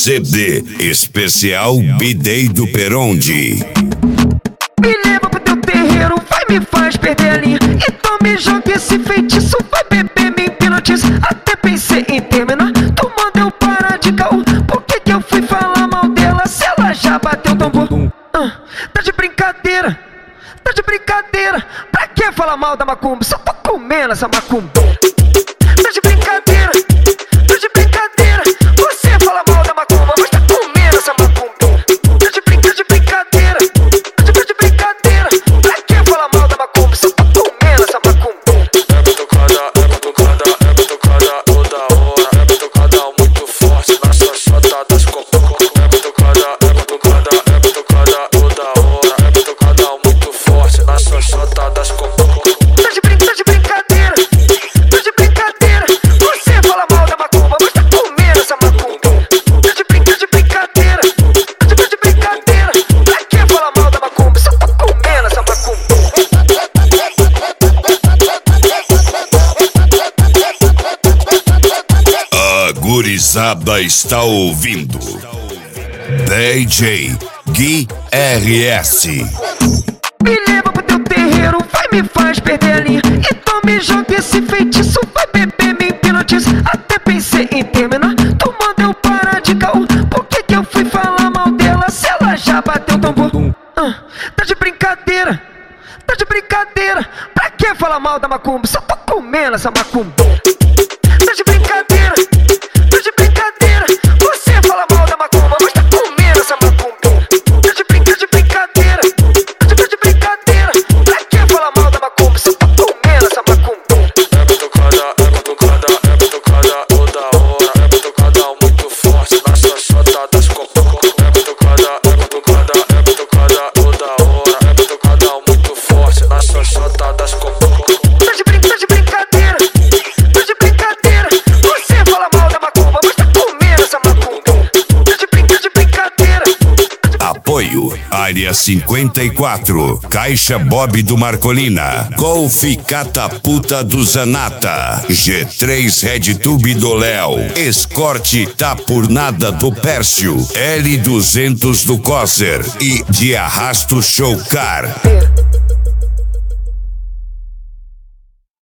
CD especial Bidei do Peronde. Me leva pro teu terreiro, vai me faz perder a linha. Então me joga esse feitiço, vai beber, me hipnotiza. Até pensei em terminar, tu manda eu parar de caô. Por que que eu fui falar mal dela se ela já bateu o tambor? Tá de brincadeira, tá de brincadeira. Pra que falar mal da macumba? Só tô comendo essa macumba. Tá de brincadeira, tá de brincadeira. Você fala mal da macumba, mas tá comendo essa macumba. Tá de brincadeira, tá de brincadeira. Pra que falar mal da macumba? Só tô comendo essa macumba. É batucada toda hora. É batucada muito forte na xoxota das cocô. É batucada toda hora. É batucada muito forte na xoxota das cocô. Tá de brincadeira, tá de brincadeira. Você fala mal da macumba, mas tá comendo essa macumba. Tá de brincadeira, tá de brincadeira. Pra que falar mal da macumba? Só tô comendo essa macumba. A gurizada está ouvindo DJ Gui RS. Me leva pro teu terreiro, vai me faz perder a linha. Então me joga esse feitiço, vai beber, me hipnotiza. Até pensei em terminar, tu manda eu parar de caô. Por que que eu fui falar mal dela se ela já bateu o tambor? Tá de brincadeira, tá de brincadeira. Pra que falar mal da macumba? Só tô comendo essa macumba. Tá de brincadeira, tá de brincadeira. Você fala mal da macumba, mas tá comendo essa macumba. Tá de brincadeira, tá de brincadeira. Pra que falar mal da macumba? Só tô comendo essa macumba. É batucada toda hora. É batucada muito forte na xoxota das cocô. É batucada toda hora. É batucada muito forte na xoxota das cocô. Tá de brincadeira, tá de brincadeira. Você fala mal da macumba, mas tá comendo essa macumba. Tá de brincadeira. Apoio Área 54, Caixa Bob do Marcolina, Golf Catapulta do Zanata, G3 RedTube do Léo, Escorte Tapurnada do Pércio, L200 do Coser e de Arrasto Showcar.